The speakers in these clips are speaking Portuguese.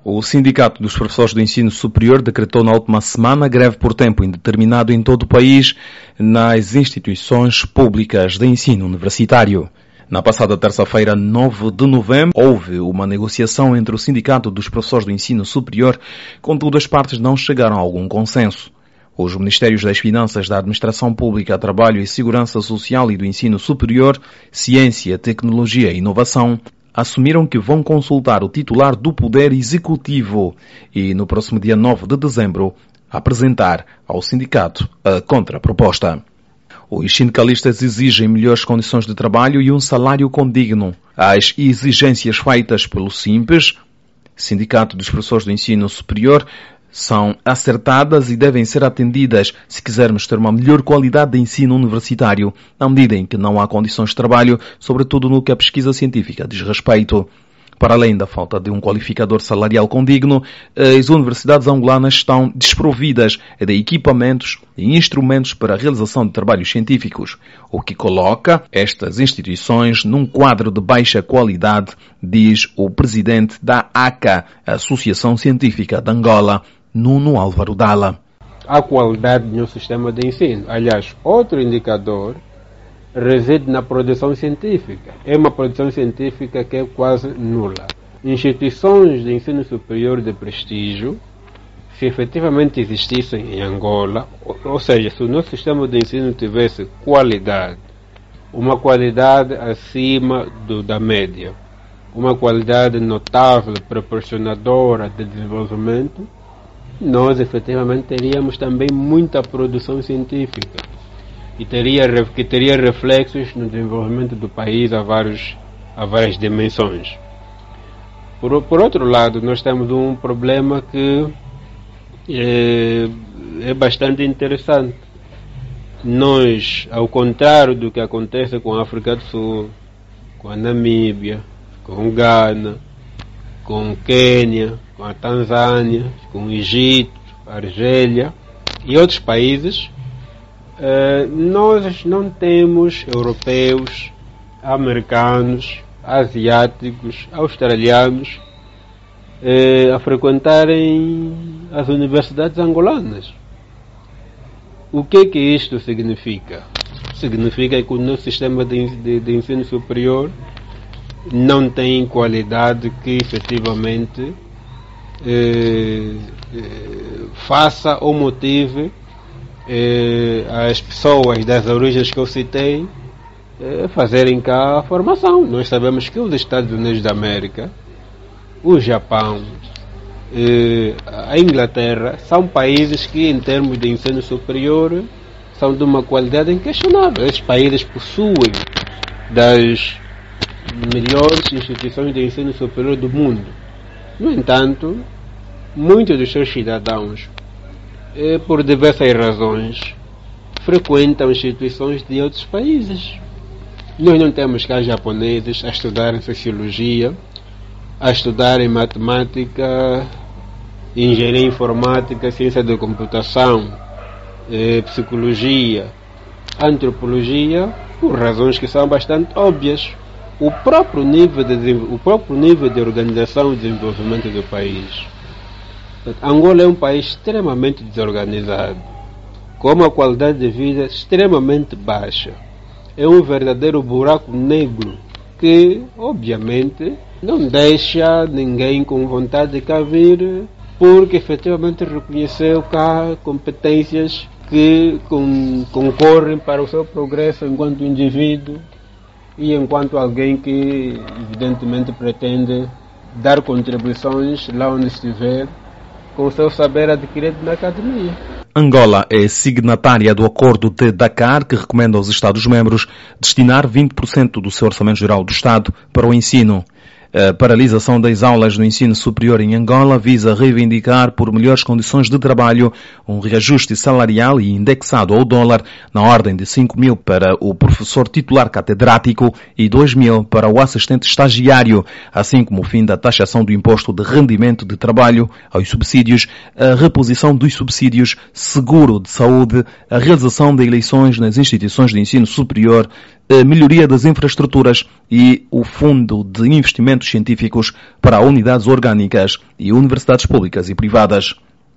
O Sindicato dos Professores do Ensino Superior decretou na última semana greve por tempo indeterminado em todo o país nas instituições públicas de ensino universitário. Na passada terça-feira, 9 de novembro, houve uma negociação entre o Sindicato dos Professores do Ensino Superior, contudo as partes não chegaram a algum consenso. Os Ministérios das Finanças, da Administração Pública, Trabalho e Segurança Social e do Ensino Superior, Ciência, Tecnologia e Inovação assumiram que vão consultar o titular do Poder Executivo e, no próximo dia 9 de dezembro, apresentar ao sindicato a contraproposta. Os sindicalistas exigem melhores condições de trabalho e um salário condigno. As exigências feitas pelo SINPES, Sindicato dos Professores do Ensino Superior, são acertadas e devem ser atendidas se quisermos ter uma melhor qualidade de ensino universitário, na medida em que não há condições de trabalho, sobretudo no que a pesquisa científica diz respeito. Para além da falta de um qualificador salarial condigno, as universidades angolanas estão desprovidas de equipamentos e instrumentos para a realização de trabalhos científicos, o que coloca estas instituições num quadro de baixa qualidade, diz o presidente da ACA, Associação Científica de Angola, Nuno Álvaro Dalla. A qualidade no sistema de ensino. Aliás, outro indicador reside na produção científica. É uma produção científica que é quase nula. Instituições de ensino superior de prestígio, se efetivamente existissem em Angola, ou seja, se o nosso sistema de ensino tivesse qualidade, uma qualidade acima da média, uma qualidade notável, proporcionadora de desenvolvimento, nós efetivamente teríamos também muita produção científica e que teria reflexos no desenvolvimento do país a várias dimensões. Por outro lado, nós temos um problema que é bastante interessante. Nós, ao contrário do que acontece com a África do Sul, com a Namíbia, com Ghana, com Quênia, com a Tanzânia, com o Egito, a Argélia e outros países, nós não temos europeus, americanos, asiáticos, australianos a frequentarem as universidades angolanas. O que isto significa? Significa que o nosso sistema de ensino superior não tem qualidade que efetivamente faça ou motive as pessoas das origens que eu citei fazerem cá a formação. Nós sabemos que os Estados Unidos da América, o Japão, a Inglaterra são países que, em termos de ensino superior, são de uma qualidade inquestionável. Esses países possuem das melhores instituições de ensino superior do mundo. No entanto, muitos dos seus cidadãos, por diversas razões, frequentam instituições de outros países. Nós não temos cá japoneses a estudarem sociologia, a estudarem matemática, engenharia informática, ciência da computação, psicologia, antropologia, por razões que são bastante óbvias. O próprio nível de organização e desenvolvimento do país. Angola é um país extremamente desorganizado, com uma qualidade de vida extremamente baixa. É um verdadeiro buraco negro que, obviamente, não deixa ninguém com vontade de cá vir, porque efetivamente reconheceu cá competências que concorrem para o seu progresso enquanto indivíduo e enquanto alguém que evidentemente pretende dar contribuições lá onde estiver com o seu saber adquirido na academia. Angola é signatária do Acordo de Dakar, que recomenda aos Estados-membros destinar 20% do seu Orçamento Geral do Estado para o ensino. A paralisação das aulas no ensino superior em Angola visa reivindicar por melhores condições de trabalho, um reajuste salarial e indexado ao dólar na ordem de 5 mil para o professor titular catedrático e 2 mil para o assistente estagiário, assim como o fim da taxação do imposto de rendimento de trabalho aos subsídios, a reposição dos subsídios, seguro de saúde, a realização de eleições nas instituições de ensino superior, a melhoria das infraestruturas e o Fundo de Investimentos Científicos para unidades orgânicas e universidades públicas e privadas.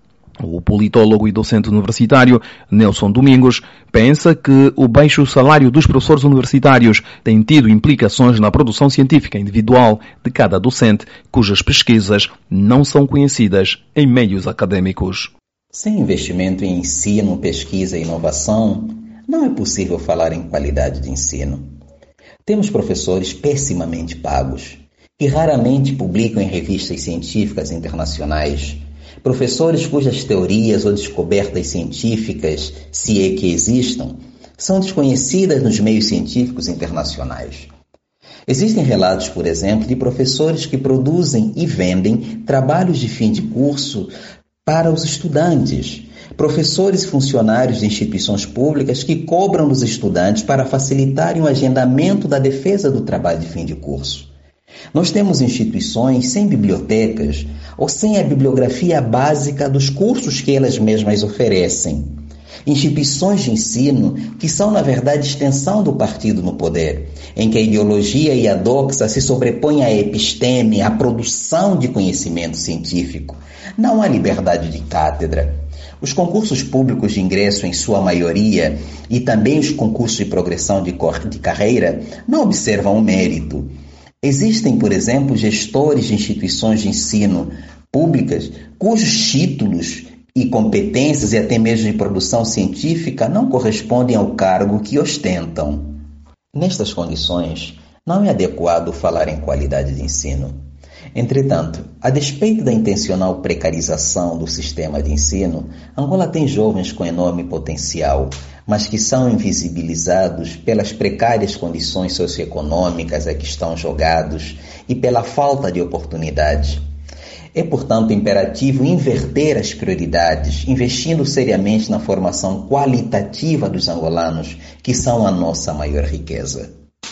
O politólogo e docente universitário Nelson Domingos pensa que o baixo salário dos professores universitários tem tido implicações na produção científica individual de cada docente, cujas pesquisas não são conhecidas em meios acadêmicos. Sem investimento em ensino, pesquisa e inovação, não é possível falar em qualidade de ensino. Temos professores pessimamente pagos, que raramente publicam em revistas científicas internacionais, professores cujas teorias ou descobertas científicas, se é que existam, são desconhecidas nos meios científicos internacionais. Existem relatos, por exemplo, de professores que produzem e vendem trabalhos de fim de curso para os estudantes, professores e funcionários de instituições públicas que cobram dos estudantes para facilitarem o agendamento da defesa do trabalho de fim de curso. Nós temos instituições sem bibliotecas ou sem a bibliografia básica dos cursos que elas mesmas oferecem. Instituições de ensino que são, na verdade, extensão do partido no poder, em que a ideologia e a doxa se sobrepõem à episteme, à produção de conhecimento científico. Não há liberdade de cátedra. Os concursos públicos de ingresso, em sua maioria, e também os concursos de progressão de carreira, não observam o mérito. Existem, por exemplo, gestores de instituições de ensino públicas cujos títulos e competências e até mesmo de produção científica não correspondem ao cargo que ostentam. Nestas condições, não é adequado falar em qualidade de ensino. Entretanto, a despeito da intencional precarização do sistema de ensino, Angola tem jovens com enorme potencial, mas que são invisibilizados pelas precárias condições socioeconômicas a que estão jogados e pela falta de oportunidades. É, portanto, imperativo inverter as prioridades, investindo seriamente na formação qualitativa dos angolanos, que são a nossa maior riqueza.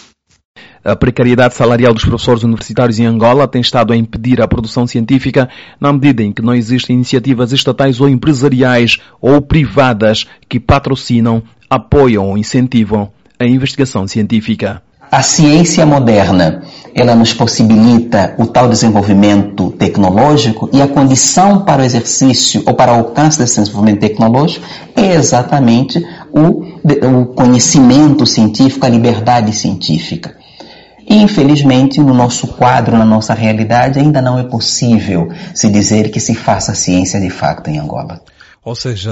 A precariedade salarial dos professores universitários em Angola tem estado a impedir a produção científica na medida em que não existem iniciativas estatais ou empresariais ou privadas que patrocinam, apoiam ou incentivam a investigação científica. A ciência moderna, ela nos possibilita o tal desenvolvimento tecnológico e a condição para o exercício ou para o alcance desse desenvolvimento tecnológico é exatamente o conhecimento científico, a liberdade científica. E, infelizmente, no nosso quadro, na nossa realidade, ainda não é possível se dizer que se faça ciência de facto em Angola. Ou seja,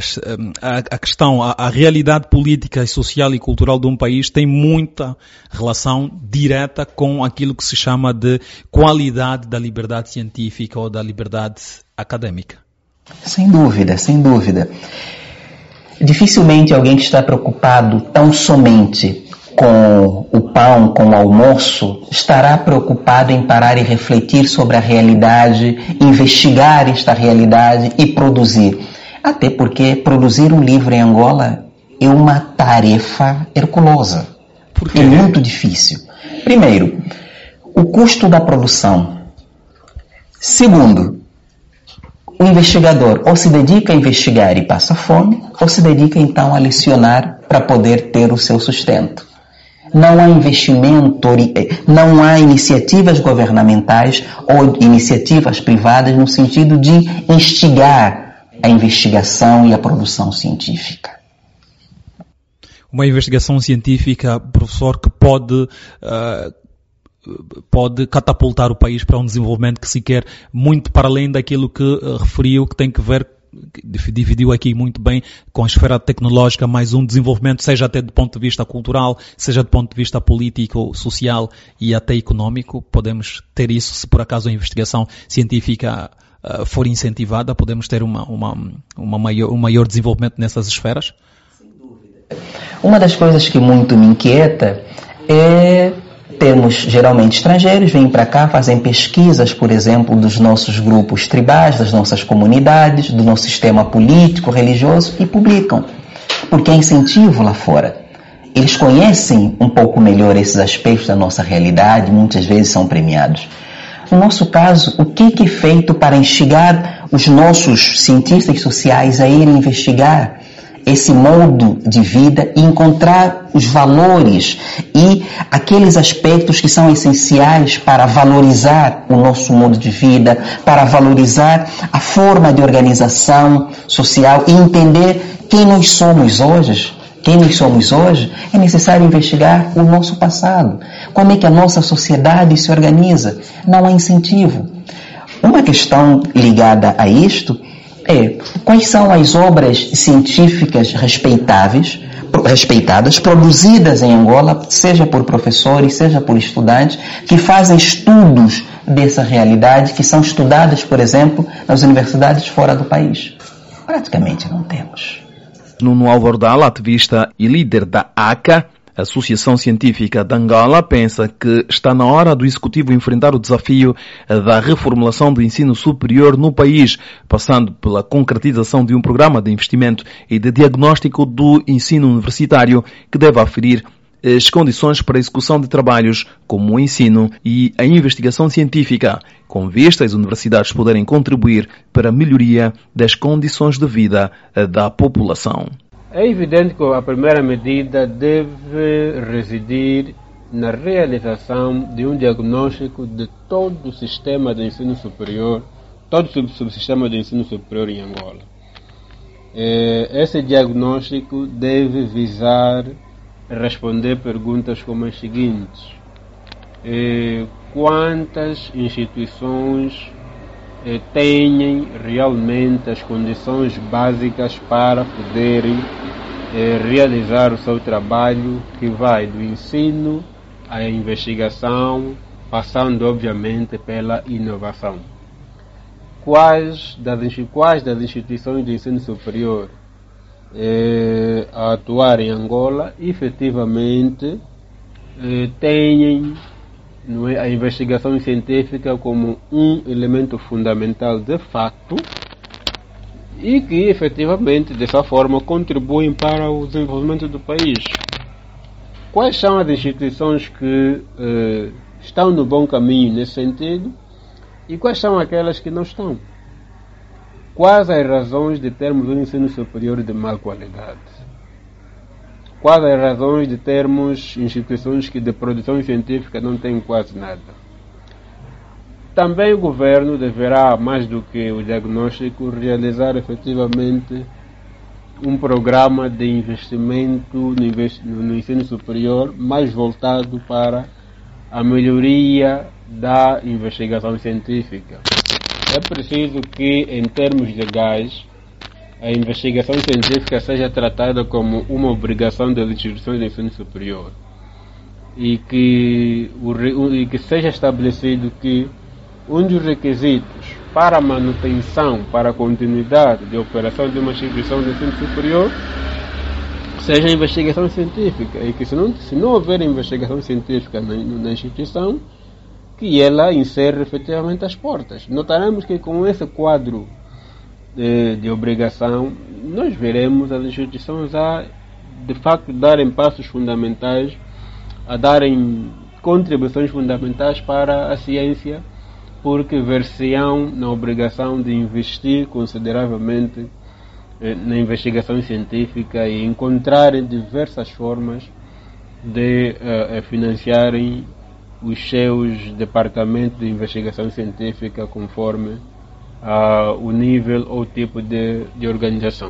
a questão, a realidade política, social e cultural de um país tem muita relação direta com aquilo que se chama de qualidade da liberdade científica ou da liberdade acadêmica. Sem dúvida, sem dúvida. Dificilmente alguém que está preocupado tão somente com o pão, com o almoço, estará preocupado em parar e refletir sobre a realidade, investigar esta realidade e produzir. Até porque produzir um livro em Angola é uma tarefa herculosa. É muito difícil. Primeiro, o custo da produção. Segundo, o investigador ou se dedica a investigar e passa fome, ou se dedica então a lecionar para poder ter o seu sustento. Não há investimento, não há iniciativas governamentais ou iniciativas privadas no sentido de instigar a investigação e a produção científica. Uma investigação científica, professor, que pode catapultar o país para um desenvolvimento que se quer muito para além daquilo que referiu, que tem que ver, dividiu aqui muito bem com a esfera tecnológica, mais um desenvolvimento, seja até do ponto de vista cultural, seja do ponto de vista político, social e até económico. Podemos ter isso se por acaso a investigação científica for incentivada, podemos ter um maior desenvolvimento nessas esferas? Sem dúvida. Uma das coisas que muito me inquieta é temos geralmente estrangeiros, vêm para cá, fazem pesquisas, por exemplo, dos nossos grupos tribais, das nossas comunidades, do nosso sistema político, religioso e publicam, porque é incentivo lá fora. Eles conhecem um pouco melhor esses aspectos da nossa realidade, muitas vezes são premiados. No nosso caso, o que é feito para instigar os nossos cientistas sociais a irem investigar esse modo de vida e encontrar os valores e aqueles aspectos que são essenciais para valorizar o nosso modo de vida, para valorizar a forma de organização social e entender quem nós somos hoje. É necessário investigar o nosso passado. Como é que a nossa sociedade se organiza? Não há incentivo. Uma questão ligada a isto é quais são as obras científicas respeitadas, produzidas em Angola, seja por professores, seja por estudantes, que fazem estudos dessa realidade, que são estudadas, por exemplo, nas universidades fora do país. Praticamente não temos. Nuno Álvaro Dalla, ativista e líder da ACA, Associação Científica de Angola, pensa que está na hora do Executivo enfrentar o desafio da reformulação do ensino superior no país, passando pela concretização de um programa de investimento e de diagnóstico do ensino universitário que deve aferir as condições para a execução de trabalhos como o ensino e a investigação científica, com vista às universidades poderem contribuir para a melhoria das condições de vida da população. É evidente que a primeira medida deve residir na realização de um diagnóstico de todo o sistema de ensino superior, todo o subsistema de ensino superior em Angola. Esse diagnóstico deve visar responder perguntas como as seguintes: quantas instituições têm realmente as condições básicas para poderem realizar o seu trabalho, que vai do ensino à investigação, passando obviamente pela inovação. Quais das instituições de ensino superior a atuar em Angola efetivamente têm a investigação científica como um elemento fundamental de facto e que efetivamente dessa forma contribuem para o desenvolvimento do país. Quais são as instituições que estão no bom caminho nesse sentido e quais são aquelas que não estão? Quais as razões de termos um ensino superior de má qualidade? Quais as razões de termos instituições que de produção científica não têm quase nada? Também o governo deverá, mais do que o diagnóstico, realizar efetivamente um programa de investimento no ensino superior mais voltado para a melhoria da investigação científica. É preciso que, em termos legais, a investigação científica seja tratada como uma obrigação das instituições de ensino superior e que seja estabelecido que um dos requisitos para a manutenção, para a continuidade de operação de uma instituição de ensino superior seja a investigação científica e que se não houver investigação científica na instituição, que ela encerre efetivamente as portas. Notaremos que com esse quadro de obrigação, nós veremos as instituições a, de facto, darem passos fundamentais, a darem contribuições fundamentais para a ciência, porque ver-se-ão na obrigação de investir consideravelmente na investigação científica e encontrarem diversas formas de financiarem os seus departamentos de investigação científica conforme o nível ou tipo de organização.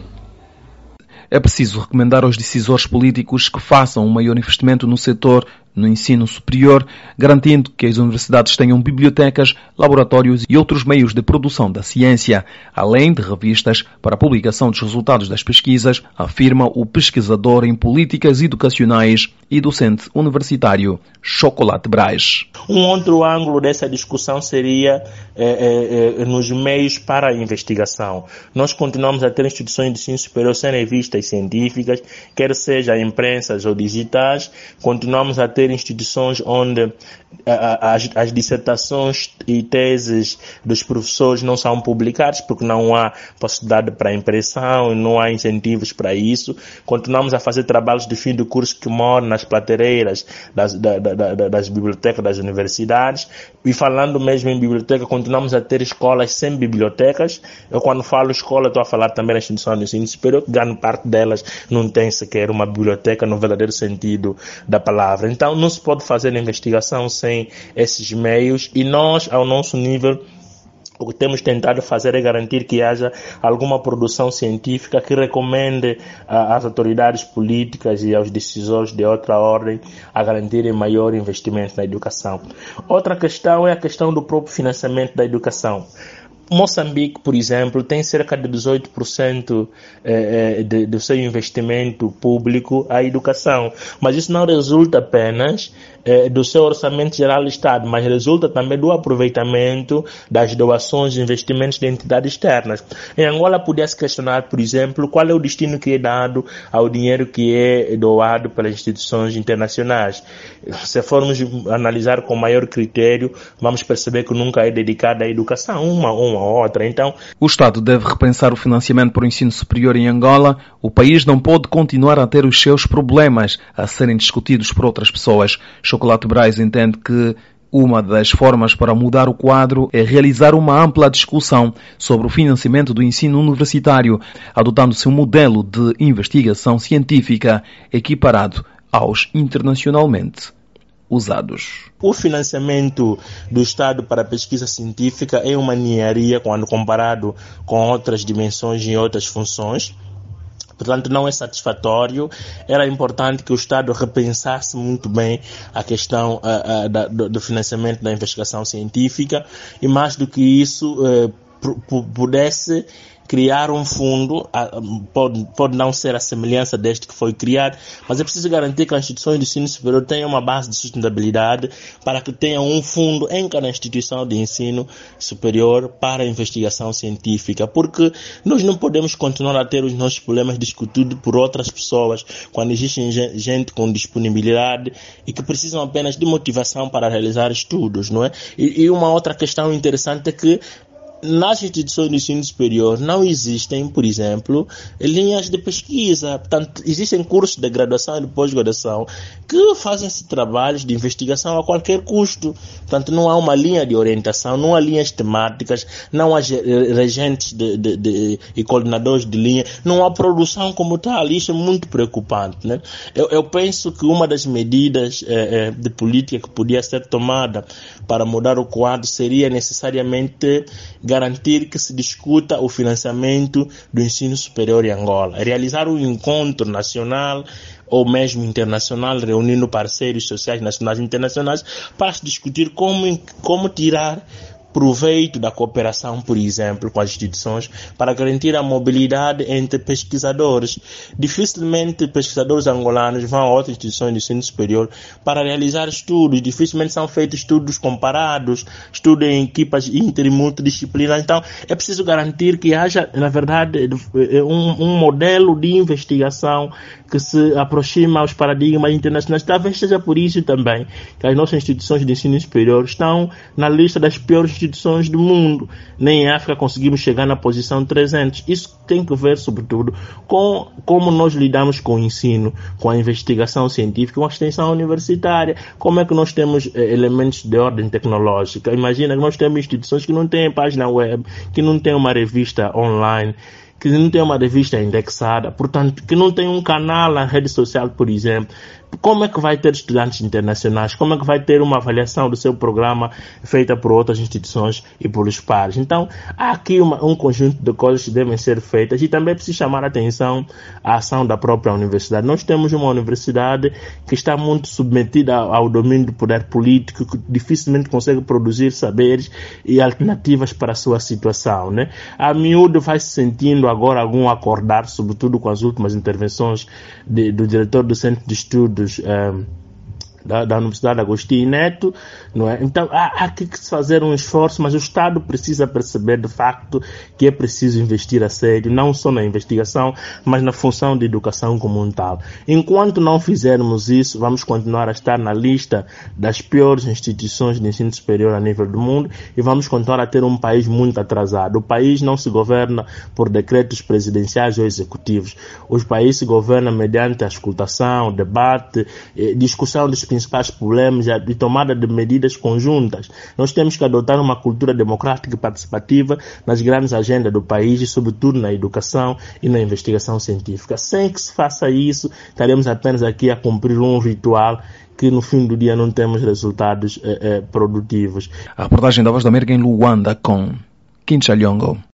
É preciso recomendar aos decisores políticos que façam um maior investimento no setor no ensino superior, garantindo que as universidades tenham bibliotecas, laboratórios e outros meios de produção da ciência, além de revistas para a publicação dos resultados das pesquisas, afirma o pesquisador em políticas educacionais e docente universitário Chocolate Braz. Um outro ângulo dessa discussão seria nos meios para a investigação. Nós continuamos a ter instituições de ensino superior sem revistas científicas, quer seja imprensas ou digitais, continuamos a ter ter instituições onde as dissertações e teses dos professores não são publicadas porque não há possibilidade para impressão, não há incentivos para isso. Continuamos a fazer trabalhos de fim de curso que moram nas prateleiras das bibliotecas das universidades. E falando mesmo em biblioteca, continuamos a ter escolas sem bibliotecas. Eu, quando falo escola, estou a falar também da instituição de ensino superior, que grande parte delas não tem sequer uma biblioteca no verdadeiro sentido da palavra. Então, não se pode fazer investigação sem esses meios, e nós, ao nosso nível, o que temos tentado fazer é garantir que haja alguma produção científica que recomende às autoridades políticas e aos decisores de outra ordem a garantirem maior investimento na educação. Outra questão é a questão do próprio financiamento da educação. Moçambique, por exemplo, tem cerca de 18% do seu investimento público à educação, mas isso não resulta apenas do seu orçamento geral do Estado, mas resulta também do aproveitamento das doações e investimentos de entidades externas. Em Angola, podia-se questionar, por exemplo, qual é o destino que é dado ao dinheiro que é doado pelas instituições internacionais. Se formos analisar com maior critério, vamos perceber que nunca é dedicado à educação, uma ou outra. Então, o Estado deve repensar o financiamento para o ensino superior em Angola. O país não pode continuar a ter os seus problemas a serem discutidos por outras pessoas. Chocolate Braz entende que uma das formas para mudar o quadro é realizar uma ampla discussão sobre o financiamento do ensino universitário, adotando-se um modelo de investigação científica equiparado aos internacionalmente usados. O financiamento do Estado para a pesquisa científica é uma ninharia quando comparado com outras dimensões e outras funções. Portanto, não é satisfatório. Era importante que o Estado repensasse muito bem a questão do financiamento da investigação científica e, mais do que isso, pudesse criar um fundo, pode não ser a semelhança deste que foi criado, mas é preciso garantir que as instituições de ensino superior tenham uma base de sustentabilidade para que tenham um fundo em cada instituição de ensino superior para a investigação científica, porque nós não podemos continuar a ter os nossos problemas discutidos por outras pessoas quando existe gente com disponibilidade e que precisam apenas de motivação para realizar estudos, não é? E uma outra questão interessante é que nas instituições de ensino superior não existem, por exemplo, linhas de pesquisa. Portanto, existem cursos de graduação e de pós-graduação que fazem-se trabalhos de investigação a qualquer custo. Portanto, não há uma linha de orientação, não há linhas temáticas, não há regentes e coordenadores de linha, não há produção como tal. Isso é muito preocupante, né? Eu penso que uma das medidas de política que podia ser tomada para mudar o quadro seria necessariamente garantir que se discuta o financiamento do ensino superior em Angola, realizar um encontro nacional ou mesmo internacional, reunindo parceiros sociais nacionais e internacionais para se discutir como tirar proveito da cooperação, por exemplo, com as instituições, para garantir a mobilidade entre pesquisadores. Dificilmente pesquisadores angolanos vão a outras instituições de ensino superior para realizar estudos, dificilmente são feitos estudos comparados, estudos em equipas inter e multidisciplinares. Então, é preciso garantir que haja, na verdade, um modelo de investigação que se aproxima aos paradigmas internacionais. Talvez seja por isso também que as nossas instituições de ensino superior estão na lista das piores instituições do mundo. Nem em África conseguimos chegar na posição 300. Isso tem que ver, sobretudo, com como nós lidamos com o ensino, com a investigação científica, com a extensão universitária. Como é que nós temos elementos de ordem tecnológica? Imagina que nós temos instituições que não têm página web, que não têm uma revista online, que não tem uma revista indexada, portanto, que não tem um canal na rede social, por exemplo. Como é que vai ter estudantes internacionais? Como é que vai ter uma avaliação do seu programa feita por outras instituições e pelos pares? Então, há aqui um conjunto de coisas que devem ser feitas e também é preciso chamar a atenção à ação da própria universidade. Nós temos uma universidade que está muito submetida ao domínio do poder político, que dificilmente consegue produzir saberes e alternativas para a sua situação, né? A miúdo vai se sentindo agora algum acordar, sobretudo com as últimas intervenções do diretor do Centro de Estudos da Universidade Agostinho Neto, não é? Então há que se fazer um esforço, mas o Estado precisa perceber de facto que é preciso investir a sério, não só na investigação, mas na função de educação como um tal. Enquanto não fizermos isso, vamos continuar a estar na lista das piores instituições de ensino superior a nível do mundo e vamos continuar a ter um país muito atrasado. O país não se governa por decretos presidenciais ou executivos. O país se governa mediante a escutação, debate, discussão dos principais problemas e tomada de medidas conjuntas. Nós temos que adotar uma cultura democrática e participativa nas grandes agendas do país e, sobretudo, na educação e na investigação científica. Sem que se faça isso, estaremos apenas aqui a cumprir um ritual que no fim do dia não temos resultados produtivos. A reportagem da Voz da América em Luanda com Kincha Lyongo.